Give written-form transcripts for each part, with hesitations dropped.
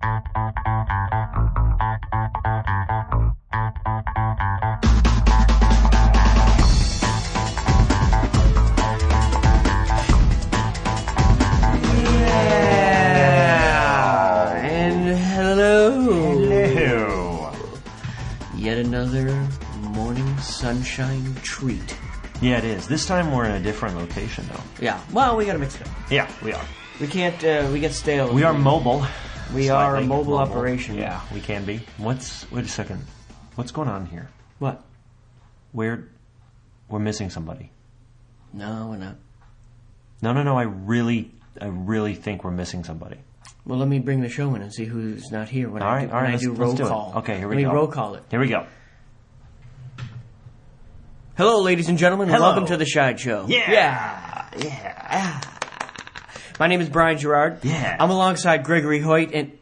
Another morning sunshine treat. Yeah, it is. This time we're in a different location, though. Yeah. Well, we gotta mix it up. Yeah, we are. We can't. We get stale. We are mobile. We are a mobile operation. Yeah, we can be. Wait a second. What's going on here? What? We're missing somebody. No, we're not. No. I really think we're missing somebody. Well, let me bring the show in and see who's not here when I do roll call. Okay, here we go. Let me roll call it. Here we go. Hello, ladies and gentlemen, and Hello. welcome to the Shide Show. Yeah. My name is Brian Gerard. Yeah. I'm alongside Gregory Hoyt and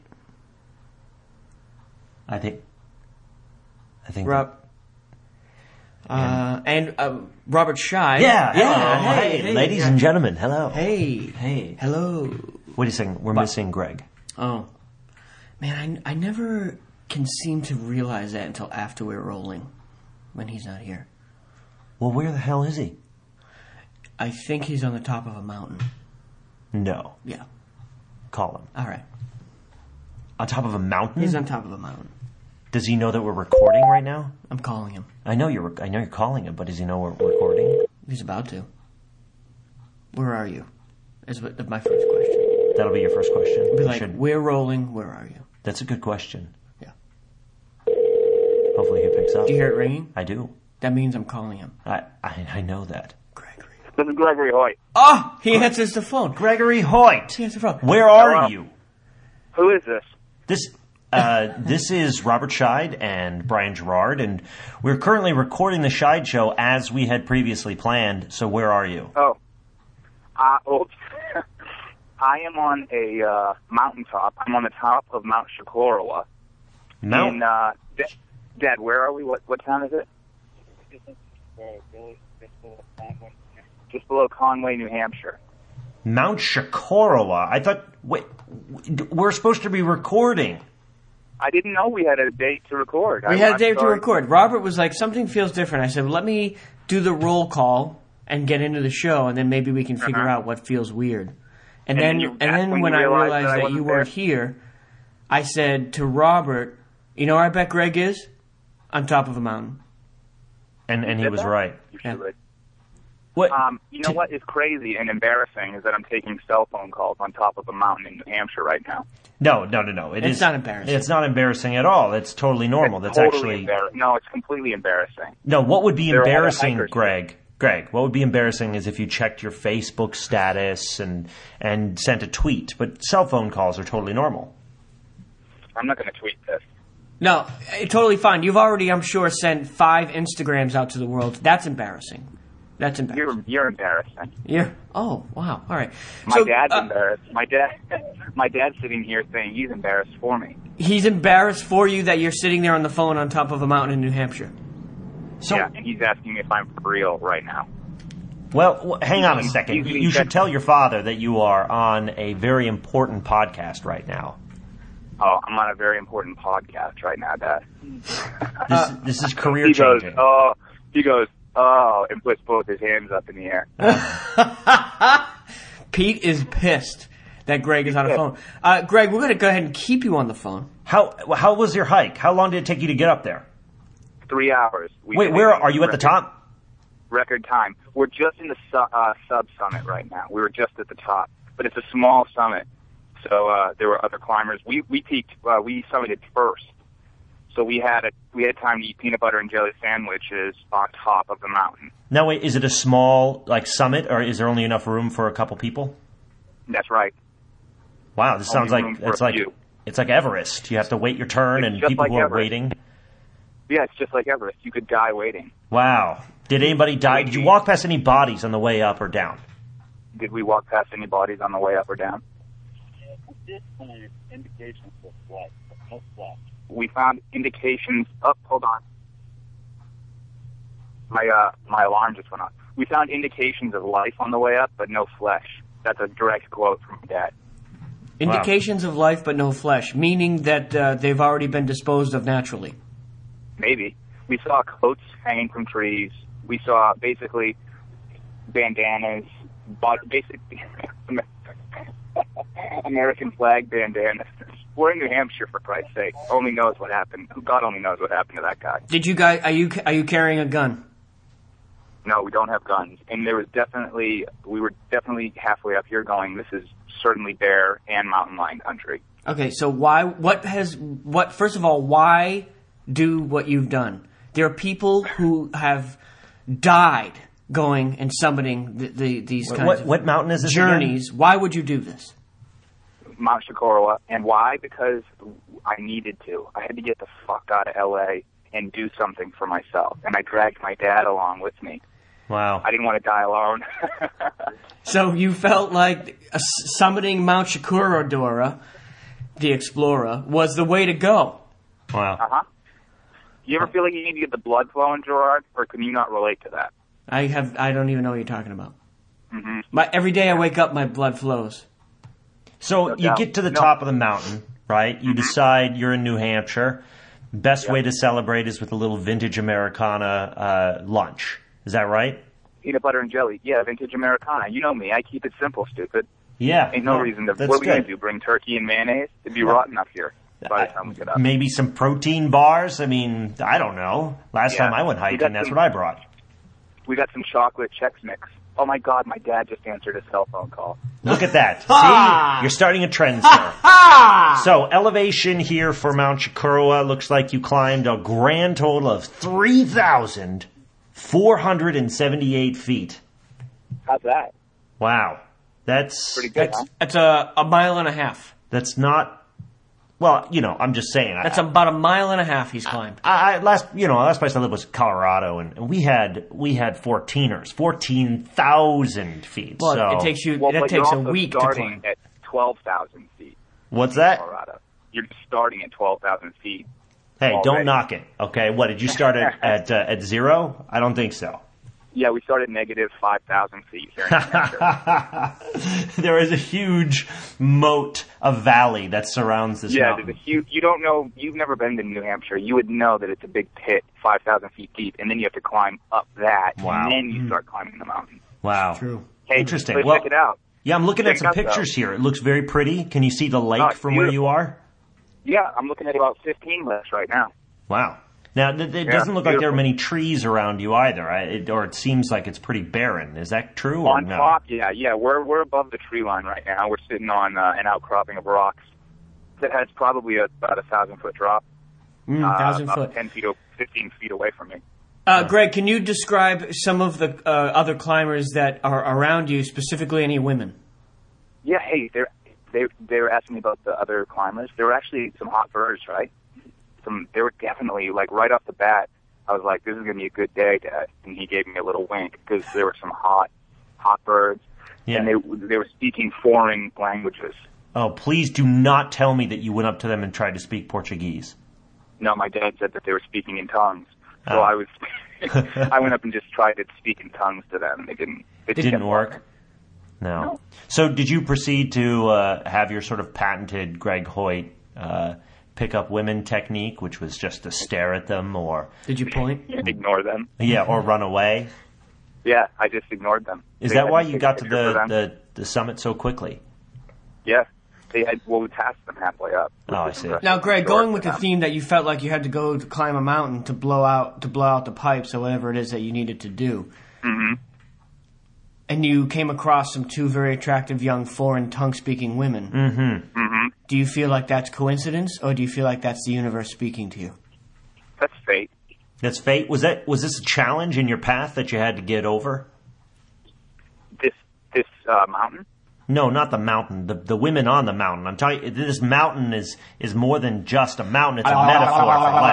I think Rob. And Robert Scheid. Yeah. Yeah. Hey, ladies and gentlemen, hello. Hey. Hello. Wait a second. We're missing Greg. Oh. Man, I never can seem to realize that until after we're rolling, when he's not here. Well, where the hell is he? I think he's on the top of a mountain. No. Yeah. Call him. All right. On top of a mountain? He's on top of a mountain. Does he know that we're recording right now? I'm calling him. I know you're calling him, but does he know we're recording? He's about to. Where are you? Is my first question. That'll be your first question. Be like, we're rolling. Where are you? That's a good question. Yeah. Hopefully he picks up. Do you hear it ringing? I do. That means I'm calling him. I know that. Gregory. This is Gregory Hoyt. Oh, he answers the phone. Gregory Hoyt. He answers the phone. Where are you? Who is this? This is Robert Scheid and Brian Gerard, and we're currently recording the Scheid Show as we had previously planned. So where are you? Oh, I am on a mountaintop. I'm on the top of Mount Shikorowa. Dad, where are we? What town is it? Just below Conway, New Hampshire. Mount Shikorowa. I thought. Wait, we're supposed to be recording. I didn't know we had a date to record. We had a date to record. Robert was like, something feels different. I said, well, let me do the roll call and get into the show, and then maybe we can figure out what feels weird. And then when I realized that you weren't here, I said to Robert, you know where I bet Greg is? On top of a mountain. And he was right. You should. What? You know what is crazy and embarrassing is that I'm taking cell phone calls on top of a mountain in New Hampshire right now. No. It's not embarrassing. It's not embarrassing at all. It's totally normal. It's That's totally actually... No, it's completely embarrassing. No, what would be embarrassing, Greg? Greg, what would be embarrassing is if you checked your Facebook status and sent a tweet. But cell phone calls are totally normal. I'm not going to tweet this. No, totally fine. You've already, I'm sure, sent 5 Instagrams out to the world. That's embarrassing. That's embarrassing. You're embarrassing. Oh, wow. All right. My dad's embarrassed. My dad's sitting here saying he's embarrassed for me. He's embarrassed for you that you're sitting there on the phone on top of a mountain in New Hampshire. So, yeah, and he's asking me if I'm for real right now. Well, hang on a second. You should tell your father that you are on a very important podcast right now. Oh, I'm on a very important podcast right now, Dad. This is career changing. He goes, and puts both his hands up in the air. Pete is pissed that Greg is on the phone. Greg, we're going to go ahead and keep you on the phone. How was your hike? How long did it take you to get up there? 3 hours. Wait, where are you at the top? Record time. We're just in the sub-summit right now. We were just at the top, but it's a small summit, so there were other climbers. We peaked. We summited first, so we had time to eat peanut butter and jelly sandwiches on top of the mountain. Now, wait, is it a small summit, or is there only enough room for a couple people? That's right. Wow, this sounds like it's like Everest. You have to wait your turn, and people who are waiting. Yeah, it's just like Everest. You could die waiting. Wow. Did anybody die? Did you walk past any bodies on the way up or down? Did we walk past any bodies on the way up or down? We did find indications of life, but no flesh. We found indications... Oh, hold on. My alarm just went off. We found indications of life on the way up, but no flesh. That's a direct quote from Dad. Indications of life but no flesh, meaning that they've already been disposed of naturally. Maybe. We saw coats hanging from trees. We saw basically bandanas, basically American flag bandanas. We're in New Hampshire, for Christ's sake. Only knows what happened. God only knows what happened to that guy. Did you guys? Are you carrying a gun? No, we don't have guns. And we were definitely halfway up here going, this is certainly bear and mountain lion country. Okay, so first of all, why do what you've done? There are people who have died going and summiting these kinds of what mountain is this journeys. Again? Why would you do this? Mount Shikorowa. And why? Because I needed to. I had to get the fuck out of L.A. and do something for myself. And I dragged my dad along with me. Wow. I didn't want to die alone. So you felt like summiting Mount Shikorowa, the Explorer, was the way to go. Wow. Uh-huh. You ever feel like you need to get the blood flowing, Gerard? Or can you not relate to that? I don't even know what you're talking about. Mm-hmm. Every day I wake up, my blood flows. So No you doubt. get to the top of the mountain, right? You decide you're in New Hampshire. Best way to celebrate is with a little vintage Americana lunch. Is that right? Peanut butter and jelly. Yeah, vintage Americana. You know me. I keep it simple, stupid. Yeah. Ain't no reason to... That's What are we going good. to do? Bring turkey and mayonnaise? It'd be rotten up here by the time we get up. Maybe some protein bars? I mean, I don't know. Last time I went hiking, that's what I brought. We got some chocolate Chex Mix. Oh, my God, my dad just answered a cell phone call. Look at that. See? You're starting a trend, sir. So, elevation here for Mount Shikorowa looks like you climbed a grand total of 3,478 feet. How's that? Wow. That's Pretty good, huh? That's a mile and a half. That's not... Well, I'm just saying. That's about a mile and a half he's climbed. Last place I lived was Colorado, and we had 14ers, 14,000 feet. Well, so. it takes you. Well, That but takes you're a also week to starting climb. at 12,000 feet What's in that? Colorado. You're just starting at 12,000 feet. Hey, already. don't knock it. Okay, what did you start at 0? I don't think so. Yeah, we started negative 5,000 feet here in New Hampshire. There is a huge moat, a valley that surrounds this Yeah, mountain. there's a huge... You don't know... You've never been to New Hampshire. You would know that it's a big pit, 5,000 feet deep, and then you have to climb up that, Wow. and then you start climbing the mountain. Wow. True. Hey, Interesting. Let's Well, check it out. Yeah, I'm looking at Check it some out, though. pictures here. It looks very pretty. Can you see the lake Oh, it's from where beautiful. you are? Yeah, I'm looking at about 15 lifts right now. Wow. Now, it doesn't look like there are beautiful. many trees around you either, or it seems like it's pretty barren. Is that true or On no? top, yeah, we're above the tree line right now. We're sitting on an outcropping of rocks that has probably about a 1,000-foot drop. 1,000 about foot. 10 feet, 15 feet away from me. Greg, can you describe some of the other climbers that are around you, specifically any women? Yeah, hey, they were asking me about the other climbers. There were actually some hot birds, right? They were definitely, like, right off the bat, I was like, this is going to be a good day, Dad. And he gave me a little wink because there were some hot birds. Yeah. And they were speaking foreign languages. Oh, please do not tell me that you went up to them and tried to speak Portuguese. No, my dad said that they were speaking in tongues. So Oh. I went up and just tried to speak in tongues to them. It Didn't work? No. So did you proceed to have your sort of patented Greg Hoyt pick up women technique, which was just to stare at them or... Did you point? Ignore them. Yeah, or run away? Yeah, I just ignored them. Is They that had why me you take a got to picture for them. the summit so quickly? Yeah. We passed them halfway up. Oh, I see. Now, Greg, going with the theme that you felt like you had to go to climb a mountain to blow out the pipes or whatever it is that you needed to do. Mm-hmm. And you came across some two very attractive young foreign tongue-speaking women. Mm-hmm. Mm-hmm. Do you feel like that's coincidence, or do you feel like that's the universe speaking to you? That's fate. That's fate. Was this a challenge in your path that you had to get over? This mountain? No, not the mountain. The women on the mountain. I'm telling you, this mountain is more than just a mountain. It's a metaphor for life.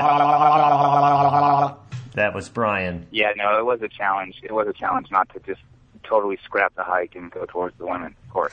That was Brian. Yeah, no, it was a challenge. It was a challenge not to just totally scrap the hike and go towards the women, of course.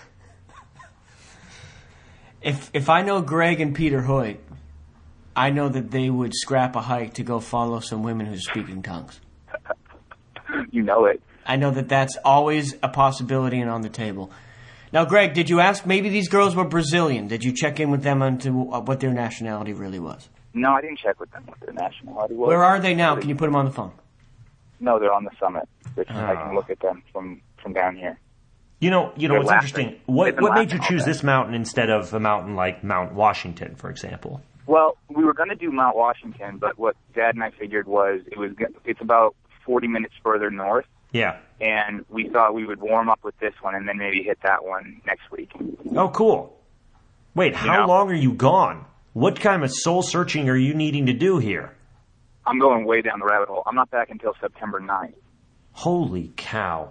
If I know Greg and Peter Hoyt, I know that they would scrap a hike to go follow some women who speak in tongues. You know it. I know that that's always a possibility and on the table. Now, Greg, did you ask, maybe these girls were Brazilian. Did you check in with them onto what their nationality really was? No, I didn't check with them what their nationality was. Where are they now? Can you put them on the phone? No, they're on the summit. I can look at them from down here. You know what's interesting? What made you choose all day. this mountain instead of a mountain like Mount Washington, for example? Well, we were going to do Mount Washington, but what Dad and I figured was it's about 40 minutes further north. Yeah. And we thought we would warm up with this one and then maybe hit that one next week. Oh, cool. Wait, how long are you gone? What kind of soul searching are you needing to do here? I'm going way down the rabbit hole. I'm not back until September 9th. Holy cow.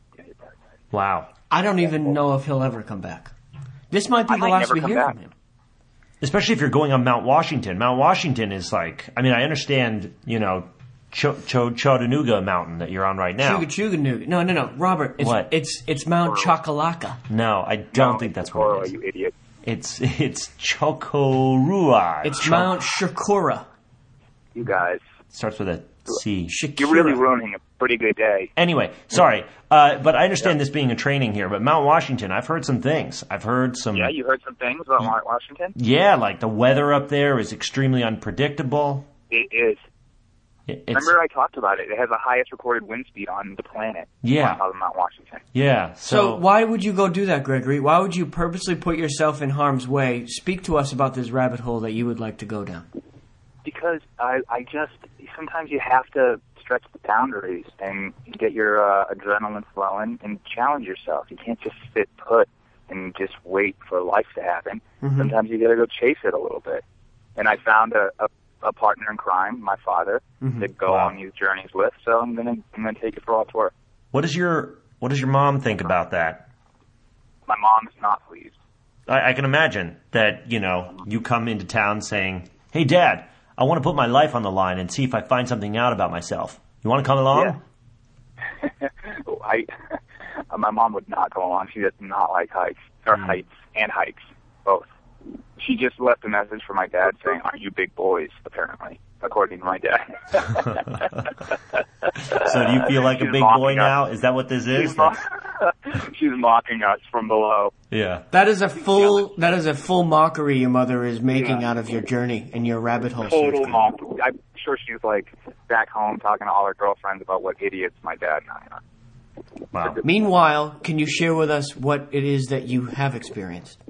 Wow. I don't even know if he'll ever come back. This might be the last we hear from him. Especially if you're going on Mount Washington. Mount Washington is like, I mean, I understand, Chattanooga Mountain that you're on right now. Chugachuganuga. No, Robert. What? It's Mount Chocolaca. No, I don't think that's what it is. You idiot. It's Chocorua. It's Mount Shakura. You guys. Starts with a C. Shakira. You're really ruining a pretty good day. Anyway, sorry, but I understand this being a training here. But Mount Washington, I've heard some things. I've heard some. Yeah, you heard some things about Mount Washington? Yeah, like the weather up there is extremely unpredictable. It is. Remember I talked about it. It has the highest recorded wind speed on the planet. Yeah. On Mount Washington. Yeah. So why would you go do that, Gregory? Why would you purposely put yourself in harm's way? Speak to us about this rabbit hole that you would like to go down. Because I just, sometimes you have to stretch the boundaries and get your adrenaline flowing and challenge yourself. You can't just sit put and just wait for life to happen. Mm-hmm. Sometimes you got to go chase it a little bit. And I found a partner in crime, my father, to go on these journeys with. So I'm gonna take it for all it's worth. What does your mom think about that? My mom's not pleased. I can imagine that you come into town saying, "Hey, Dad, I want to put my life on the line and see if I find something out about myself. You want to come along?" Yeah. My mom would not go along. She does not like hikes, or heights and hikes, both. She just left a message for my dad saying, "Aren't you big boys?" Apparently, according to my dad. So do you feel like a big boy now? Is that what this is? She's mocking us from below. Yeah. That is a full mockery your mother is making out of your journey and your rabbit hole. Total mockery. I'm sure she's like back home talking to all her girlfriends about what idiots my dad and I are. Wow. Meanwhile, can you share with us what it is that you have experienced?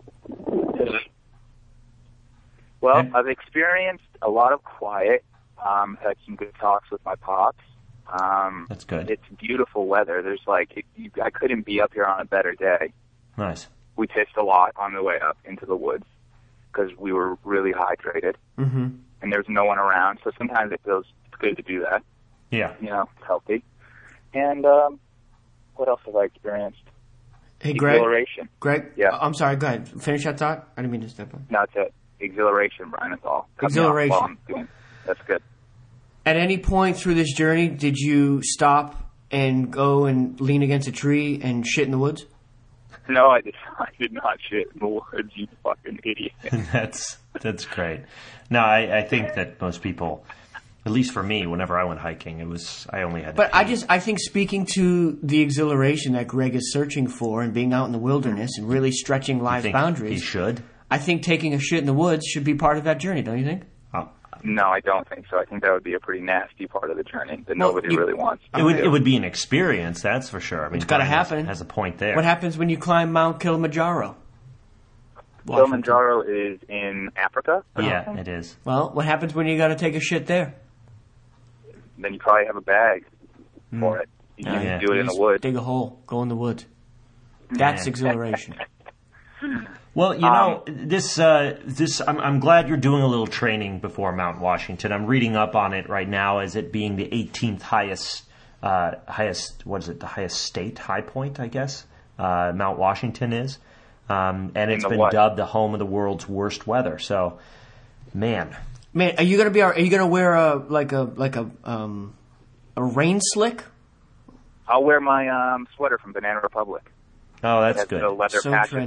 Well, I've experienced a lot of quiet. Had some good talks with my pops. That's good. It's beautiful weather. There's I couldn't be up here on a better day. Nice. We pissed a lot on the way up into the woods because we were really hydrated. Mm-hmm. And there's no one around, so sometimes it feels good to do that. Yeah. It's healthy. And what else have I experienced? Hey, Greg. Exhilaration. Greg? Yeah. I'm sorry, go ahead. Finish that thought. I didn't mean to step on. No, it's it. Exhilaration, Brian, that's all. Exhilaration. That's good. At any point through this journey, did you stop and go and lean against a tree and shit in the woods? No, I did not shit in the woods, you fucking idiot. That's great. No, I think that most people, at least for me, whenever I went hiking, I only had to pee. I think speaking to the exhilaration that Greg is searching for and being out in the wilderness and really stretching life's boundaries. He should? I think taking a shit in the woods should be part of that journey, don't you think? No, I don't think so. I think that would be a pretty nasty part of the journey that nobody really wants. It would be an experience, that's for sure. I mean, it's got to happen. Has a point there. What happens when you climb Mount Kilimanjaro? Kilimanjaro is in Africa? Yeah, it is. Well, what happens when you got to take a shit there? Then you probably have a bag for it. You can do it in the woods. Dig a hole. Go in the woods. That's exhilaration. Well, this I'm glad you're doing a little training before Mount Washington. I'm reading up on it right now as it being the 18th highest, what is it, the highest state high point, I guess, Mount Washington is. And it's been dubbed the home of the world's worst weather. So, man, are you gonna wear a rain slick? I'll wear my sweater from Banana Republic. Oh, that's good. The leather patches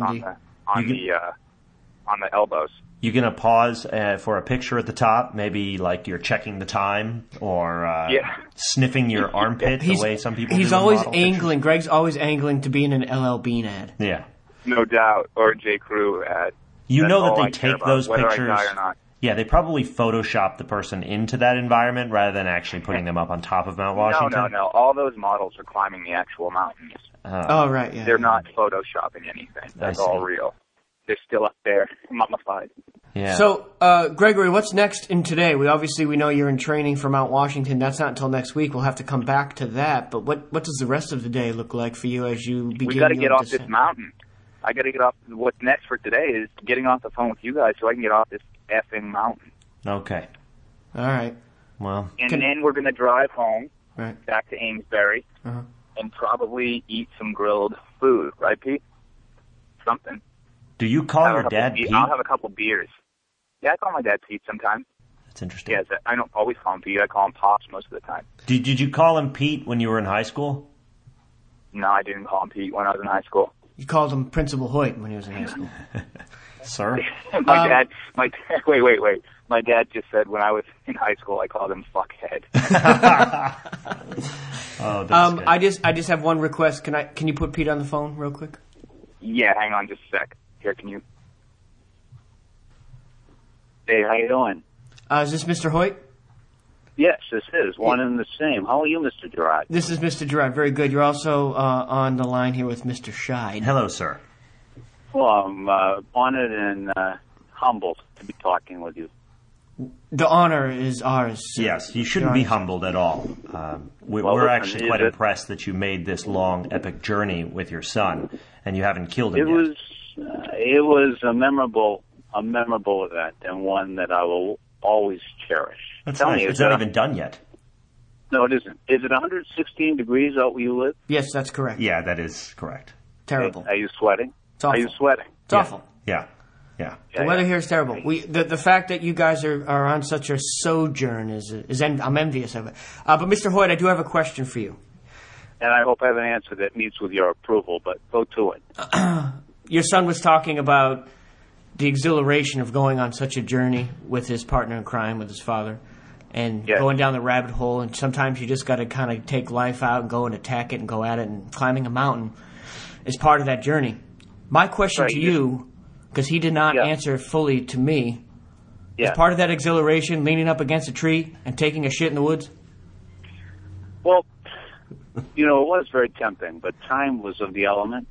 on the elbows. You gonna pause for a picture at the top? Maybe like you're checking the time or sniffing your armpit the way some people do. He's always angling. Greg's always angling to be in an LL Bean ad. Yeah. No doubt. Or J. Crew ad. You know that they take those whether pictures. I die or not. Yeah, they probably Photoshop the person into that environment rather than actually putting them up on top of Mount Washington. No. All those models are climbing the actual mountains. Oh, right, yeah. They're not Photoshopping anything. That's all real. They're still up there, mummified. Yeah. So, Gregory, what's next in today? We know you're in training for Mount Washington. That's not until next week. We'll have to come back to that. But what does the rest of the day look like for you as you begin? We got to get off descent? this mountain. I got to get off. What's next for today is getting off the phone with you guys so I can get off this effing mountain. Okay. All right. Well. And then we're going to drive home, right, back to Amesbury, and probably eat some grilled food. Right, Pete? Something. Do you call your dad Pete? I'll have a couple beers. Yeah, I call my dad Pete sometimes. That's interesting. Yeah, I don't always call him Pete. I call him Pops most of the time. Did you call him Pete when you were in high school? No, I didn't call him Pete when I was in high school. You called him Principal Hoyt when he was in high school. Sir? My dad, wait. My dad just said when I was in high school, I called him Fuckhead. Oh, that's good. I just have one request. Can you put Pete on the phone real quick? Yeah, hang on just a sec. Here, can you? Hey, how you doing? Is this Mr. Hoyt? Yes, this is one and the same. How are you, Mr. Gerard? This is Mr. Gerard. Very good. You're also on the line here with Mr. Scheid. Hello, sir. Well, I'm honored and humbled to be talking with you. The honor is ours, sir. Yes, you shouldn't be humbled at all. We're actually quite impressed that you made this long, epic journey with your son, and you haven't killed him yet. It was a memorable event, and one that I will always cherish. That's nice. It's not even done yet. No, it isn't. Is it 116 degrees out where you live? Yes, that's correct. Yeah, that is correct. Terrible. Are you sweating? It's awful. Are you sweating? It's awful. Yeah. The weather here is terrible. The fact that you guys are on such a sojourn is I'm envious of it. But Mr. Hoyt, I do have a question for you. And I hope I have an answer that meets with your approval, but go to it. Your son was talking about the exhilaration of going on such a journey with his partner in crime, with his father, and going down the rabbit hole, and sometimes you just got to kind of take life out and go and attack it and go at it, and climbing a mountain is part of that journey. My question to you, because he did not answer fully to me, is part of that exhilaration leaning up against a tree and taking a shit in the woods? Well, it was very tempting, but time was of the element.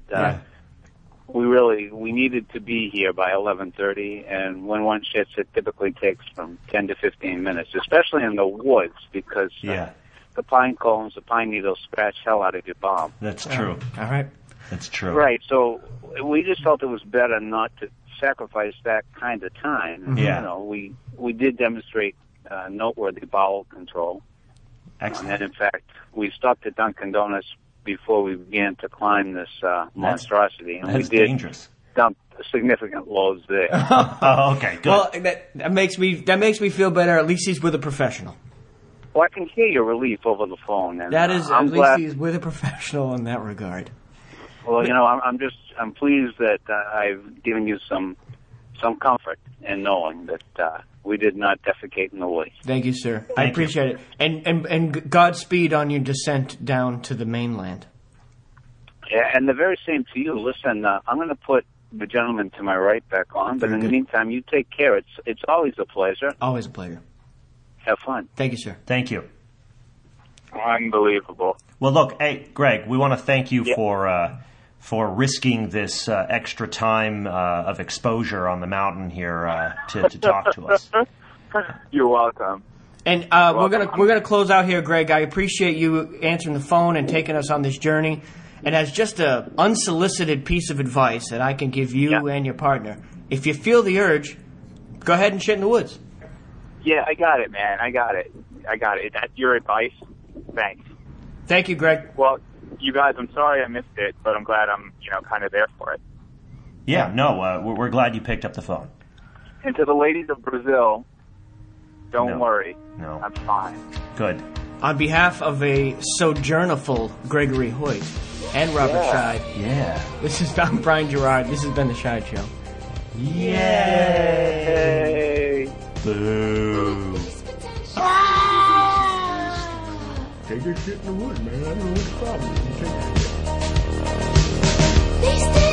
We needed to be here by 11:30, and when one shits, it typically takes from 10 to 15 minutes, especially in the woods, because the pine cones, the pine needles scratch hell out of your bum. That's true. All right. That's true. Right, so we just felt it was better not to sacrifice that kind of time. Mm-hmm. We did demonstrate noteworthy bowel control. Excellent. And in fact, we stopped at Dunkin' Donuts before we began to climb this monstrosity, and that's we did dangerous. dump significant loads there. Oh, okay, good. Well, that makes me feel better. At least he's with a professional. Well, I can hear your relief over the phone, and that is, I'm at glad. least he's with a professional in that regard. Well, I'm pleased that I've given you some comfort in knowing that we did not defecate in the woods. Thank you, sir. I appreciate it. And Godspeed on your descent down to the mainland. Yeah, and the very same to you. Listen, I'm going to put the gentleman to my right back on, but in the meantime, you take care. It's always a pleasure. Always a pleasure. Have fun. Thank you, sir. Thank you. Unbelievable. Well, look, hey, Greg, we want to thank you for risking this extra time of exposure on the mountain here to talk to us. You're welcome. And we're gonna close out here, Greg. I appreciate you answering the phone and taking us on this journey. And as just a unsolicited piece of advice that I can give you and your partner, if you feel the urge, go ahead and shit in the woods. Yeah, I got it, man. I got it. That's your advice. Thanks. Thank you, Greg. Well, you guys, I'm sorry I missed it, but I'm glad I'm, kind of there for it. Yeah, no, we're glad you picked up the phone. And to the ladies of Brazil, don't worry. No. I'm fine. Good. On behalf of a sojourniful Gregory Hoyt and Robert Scheid, this is I'm Brian Gerard. This has been The Scheid Show. Yay! Boo! Take your shit in the woods, man. I don't know what the problem is. These